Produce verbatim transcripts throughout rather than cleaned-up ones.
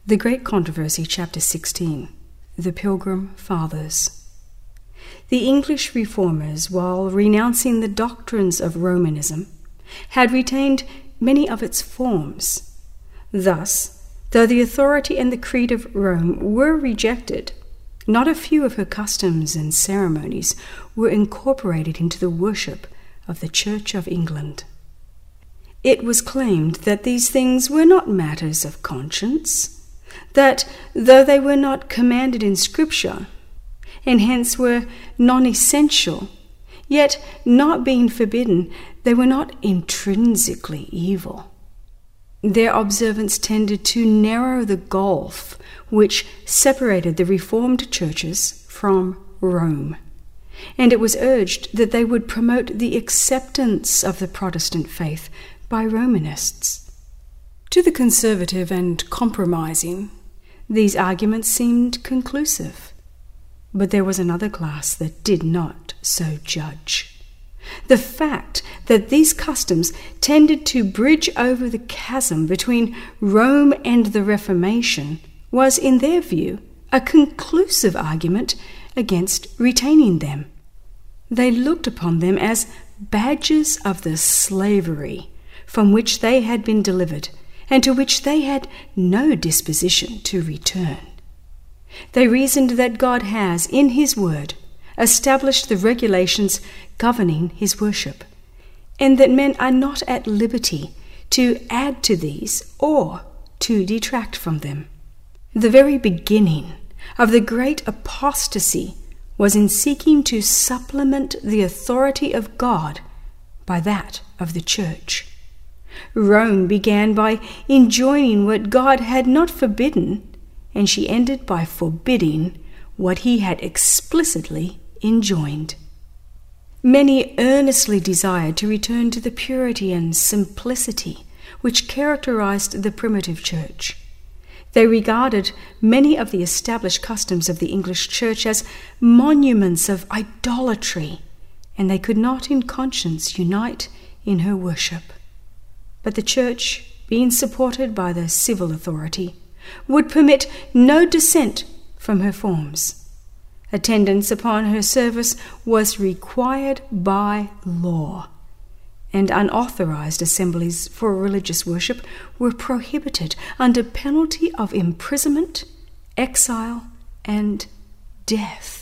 The Great Controversy, Chapter sixteen, The Pilgrim Fathers. The English reformers, while renouncing the doctrines of Romanism, had retained many of its forms. Thus, though the authority and the creed of Rome were rejected, not a few of her customs and ceremonies were incorporated into the worship of the Church of England. It was claimed that these things were not matters of conscience, that though they were not commanded in Scripture, and hence were non-essential, yet not being forbidden, they were not intrinsically evil. Their observance tended to narrow the gulf which separated the Reformed churches from Rome, and it was urged that they would promote the acceptance of the Protestant faith by Romanists. To the conservative and compromising, these arguments seemed conclusive, but there was another class that did not so judge. The fact that these customs tended to bridge over the chasm between Rome and the Reformation was, in their view, a conclusive argument against retaining them. They looked upon them as badges of the slavery from which they had been delivered, and to which they had no disposition to return. They reasoned that God has, in His Word, established the regulations governing His worship, and that men are not at liberty to add to these or to detract from them. The very beginning of the great apostasy was in seeking to supplement the authority of God by that of the Church. Rome began by enjoining what God had not forbidden, and she ended by forbidding what He had explicitly enjoined. Many earnestly desired to return to the purity and simplicity which characterized the primitive church. They regarded many of the established customs of the English church as monuments of idolatry, and they could not in conscience unite in her worship. But the church, being supported by the civil authority, would permit no dissent from her forms. Attendance upon her service was required by law, and unauthorized assemblies for religious worship were prohibited under penalty of imprisonment, exile, and death.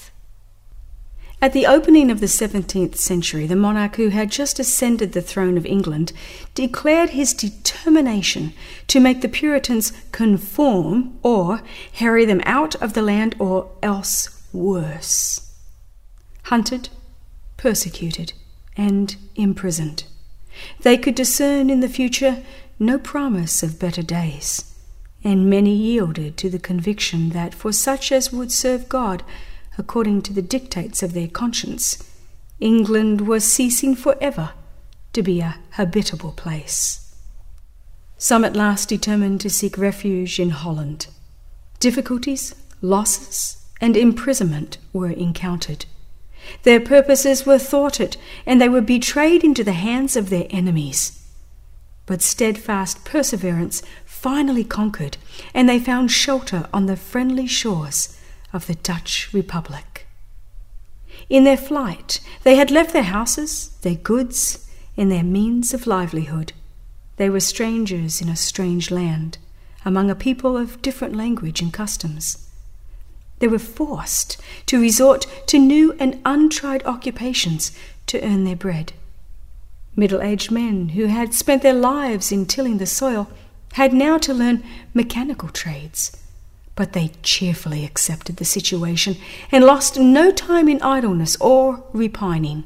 At the opening of the seventeenth century, the monarch who had just ascended the throne of England declared his determination to make the Puritans conform or harry them out of the land, or else worse. Hunted, persecuted, and imprisoned, they could discern in the future no promise of better days, and many yielded to the conviction that for such as would serve God according to the dictates of their conscience, England was ceasing forever to be a habitable place. Some at last determined to seek refuge in Holland. Difficulties, losses, and imprisonment were encountered. Their purposes were thwarted, and they were betrayed into the hands of their enemies. But steadfast perseverance finally conquered, and they found shelter on the friendly shores of the Dutch Republic. In their flight, they had left their houses, their goods, and their means of livelihood. They were strangers in a strange land, among a people of different language and customs. They were forced to resort to new and untried occupations to earn their bread. Middle-aged men who had spent their lives in tilling the soil had now to learn mechanical trades, but they cheerfully accepted the situation and lost no time in idleness or repining.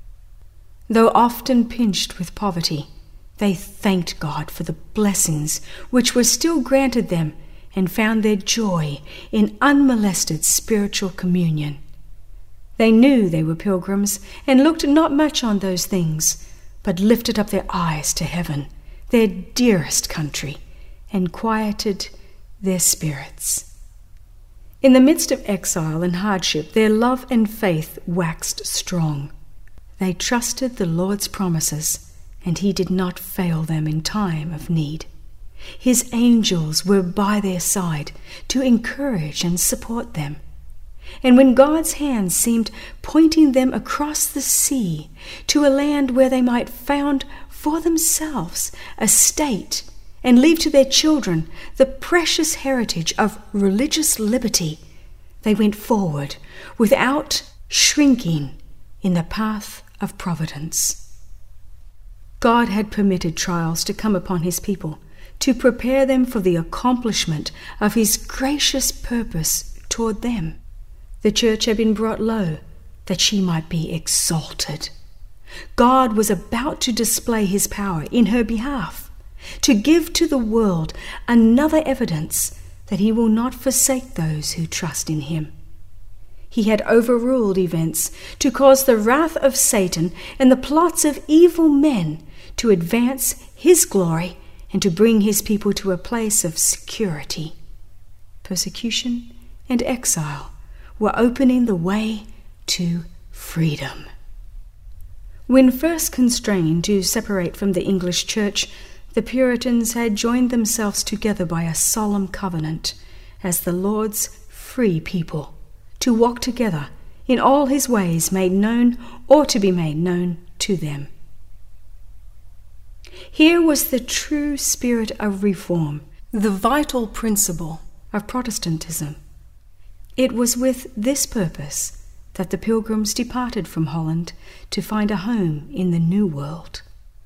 Though often pinched with poverty, they thanked God for the blessings which were still granted them, and found their joy in unmolested spiritual communion. They knew they were pilgrims, and looked not much on those things, but lifted up their eyes to heaven, their dearest country, and quieted their spirits. In the midst of exile and hardship, their love and faith waxed strong. They trusted the Lord's promises, and He did not fail them in time of need. His angels were by their side to encourage and support them. And when God's hand seemed pointing them across the sea to a land where they might found for themselves a state and leave to their children the precious heritage of religious liberty, they went forward without shrinking in the path of providence. God had permitted trials to come upon his people to prepare them for the accomplishment of his gracious purpose toward them. The church had been brought low that she might be exalted. God was about to display his power in her behalf, to give to the world another evidence that he will not forsake those who trust in him. He had overruled events to cause the wrath of Satan and the plots of evil men to advance his glory and to bring his people to a place of security. Persecution and exile were opening the way to freedom. When first constrained to separate from the English church, the Puritans had joined themselves together by a solemn covenant as the Lord's free people, to walk together in all his ways made known or to be made known to them. Here was the true spirit of reform, the vital principle of Protestantism. It was with this purpose that the Pilgrims departed from Holland to find a home in the New World.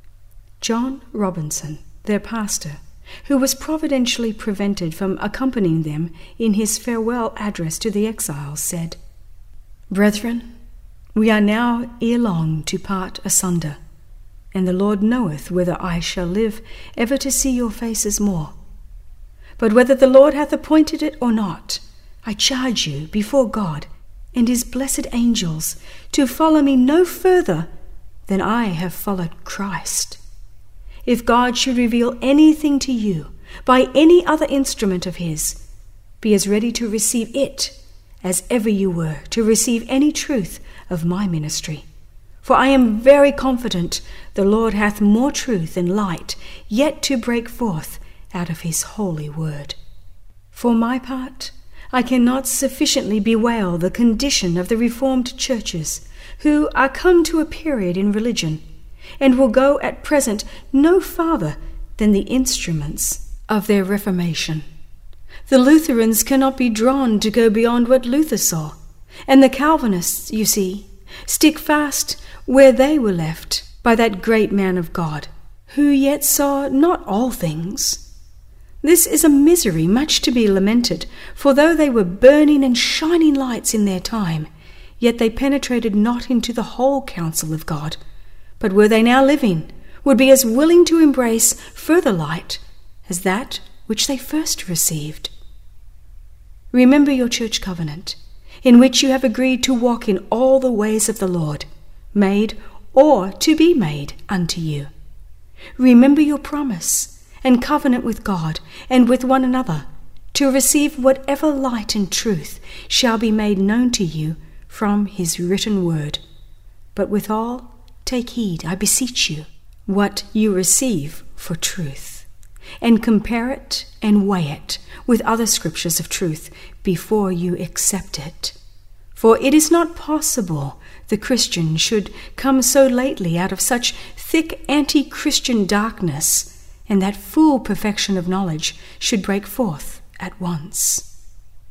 John Robinson, their pastor, who was providentially prevented from accompanying them in his farewell address to the exiles, said, "Brethren, we are now ere long to part asunder, and the Lord knoweth whether I shall live ever to see your faces more. But whether the Lord hath appointed it or not, I charge you before God and his blessed angels to follow me no further than I have followed Christ. If God should reveal anything to you by any other instrument of his, be as ready to receive it as ever you were to receive any truth of my ministry. For I am very confident the Lord hath more truth and light yet to break forth out of his holy word. For my part, I cannot sufficiently bewail the condition of the Reformed churches, who are come to a period in religion, and will go at present no farther than the instruments of their Reformation. The Lutherans cannot be drawn to go beyond what Luther saw, and the Calvinists, you see, stick fast where they were left by that great man of God, who yet saw not all things. This is a misery much to be lamented, for though they were burning and shining lights in their time, yet they penetrated not into the whole counsel of God, but were they now living, would be as willing to embrace further light as that which they first received. Remember your church covenant, in which you have agreed to walk in all the ways of the Lord, made or to be made unto you. Remember your promise and covenant with God and with one another, to receive whatever light and truth shall be made known to you from his written word. But withal, take heed, I beseech you, what you receive for truth, and compare it and weigh it with other scriptures of truth before you accept it. For it is not possible the Christian should come so lately out of such thick anti-Christian darkness, and that full perfection of knowledge should break forth at once.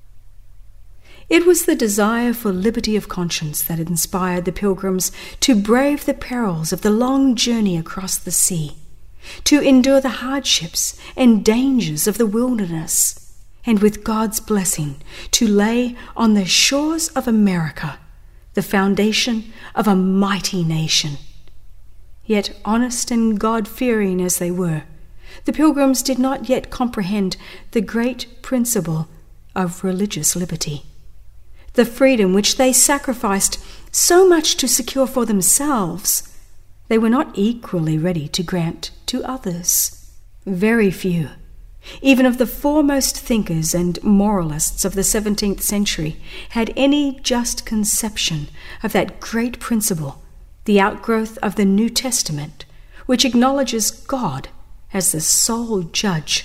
It was the desire for liberty of conscience that inspired the Pilgrims to brave the perils of the long journey across the sea, to endure the hardships and dangers of the wilderness, and with God's blessing to lay on the shores of America the foundation of a mighty nation. Yet honest and God-fearing as they were, the Pilgrims did not yet comprehend the great principle of religious liberty, the freedom which they sacrificed so much to secure for themselves. They were not equally ready to grant to others. Very few, even of the foremost thinkers and moralists of the seventeenth century, had any just conception of that great principle, the outgrowth of the New Testament, which acknowledges God as the sole judge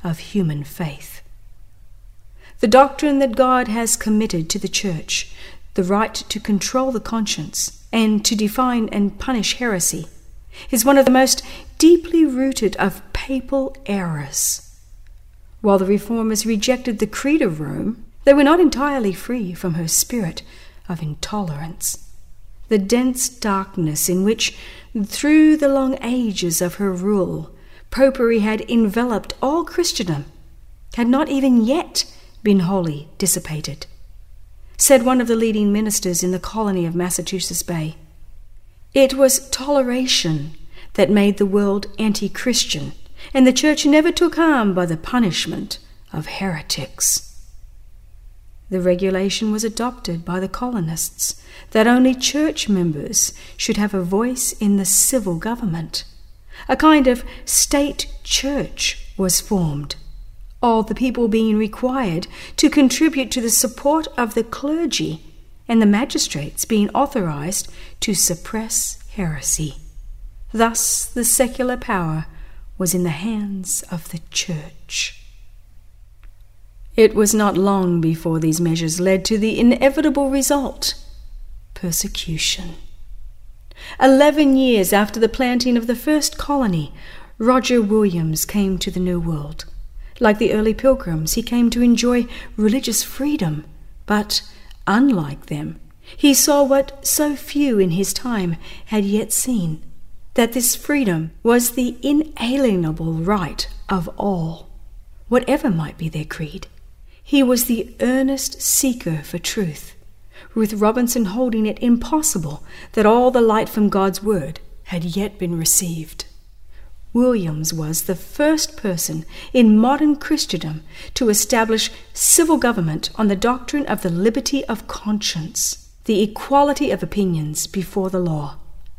of human faith. The doctrine that God has committed to the Church, the right to control the conscience and to define and punish heresy, is one of the most deeply rooted of papal errors. While the Reformers rejected the Creed of Rome, they were not entirely free from her spirit of intolerance. The dense darkness in which, through the long ages of her rule, popery had enveloped all Christendom had not even yet been wholly dissipated. Said one of the leading ministers in the colony of Massachusetts Bay, "It was toleration that made the world anti-Christian, and the Church never took harm by the punishment of heretics." The regulation was adopted by the colonists that only church members should have a voice in the civil government. A kind of state church was formed, all the people being required to contribute to the support of the clergy and the magistrates being authorized to suppress heresy. Thus the secular power was in the hands of the Church. It was not long before these measures led to the inevitable result: persecution. Eleven years after the planting of the first colony, Roger Williams came to the New World. Like the early pilgrims, he came to enjoy religious freedom, but, unlike them, he saw what so few in his time had yet seen, that this freedom was the inalienable right of all, whatever might be their creed. He was the earnest seeker for truth, with Robinson holding it impossible that all the light from God's word had yet been received. Williams was the first person in modern Christendom to establish civil government on the doctrine of the liberty of conscience, the equality of opinions before the law.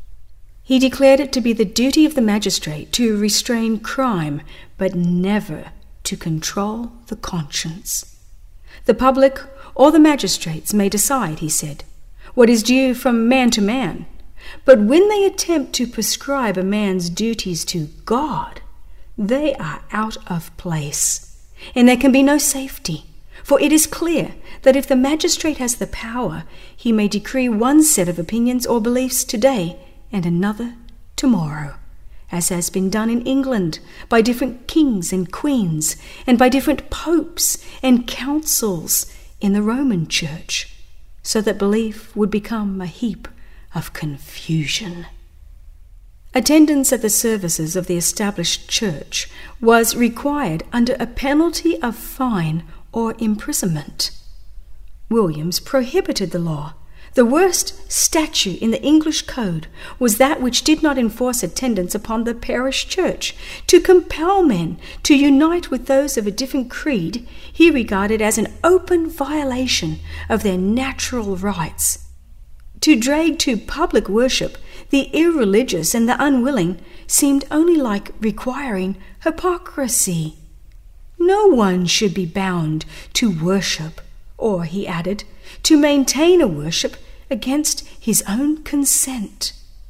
He declared it to be the duty of the magistrate to restrain crime, but never to control the conscience. The public or the magistrates may decide, he said, what is due from man to man, but when they attempt to prescribe a man's duties to God, they are out of place, and there can be no safety. For it is clear that if the magistrate has the power, he may decree one set of opinions or beliefs today and another tomorrow, as has been done in England by different kings and queens, and by different popes and councils in the Roman Church, so that belief would become a heap of confusion. Attendance at the services of the established church was required under a penalty of fine or imprisonment. Williams prohibited the law. The worst statute in the English code was that which did not enforce attendance upon the parish church. To compel men to unite with those of a different creed, he regarded as an open violation of their natural rights. To drag to public worship the irreligious and the unwilling seemed only like requiring hypocrisy. No one should be bound to worship, or, he added, to maintain a worship against his own consent.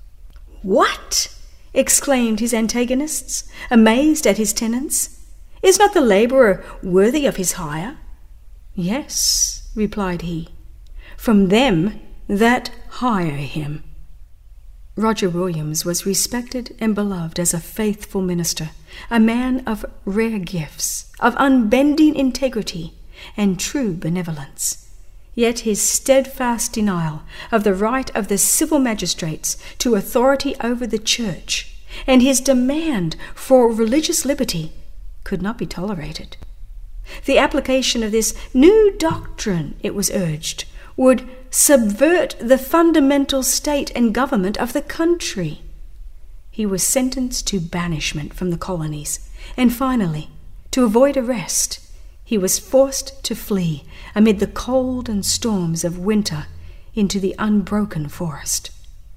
"What?" exclaimed his antagonists, amazed at his tenets. "Is not the labourer worthy of his hire?" "Yes," replied he, "from them that hire him." Roger Williams was respected and beloved as a faithful minister, a man of rare gifts, of unbending integrity and true benevolence. Yet his steadfast denial of the right of the civil magistrates to authority over the church, and his demand for religious liberty, could not be tolerated. The application of this new doctrine, it was urged, would subvert the fundamental state and government of the country. He was sentenced to banishment from the colonies, and finally, to avoid arrest, he was forced to flee amid the cold and storms of winter into the unbroken forest.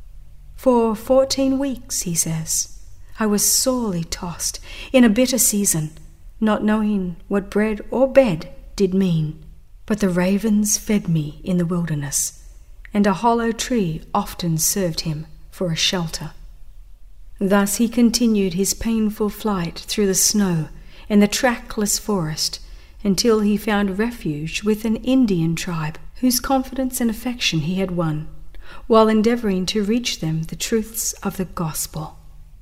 For fourteen weeks, he says, I was sorely tossed in a bitter season, not knowing what bread or bed did mean. But the ravens fed me in the wilderness, and a hollow tree often served him for a shelter. Thus he continued his painful flight through the snow in the trackless forest until he found refuge with an Indian tribe whose confidence and affection he had won, while endeavoring to reach them the truths of the gospel.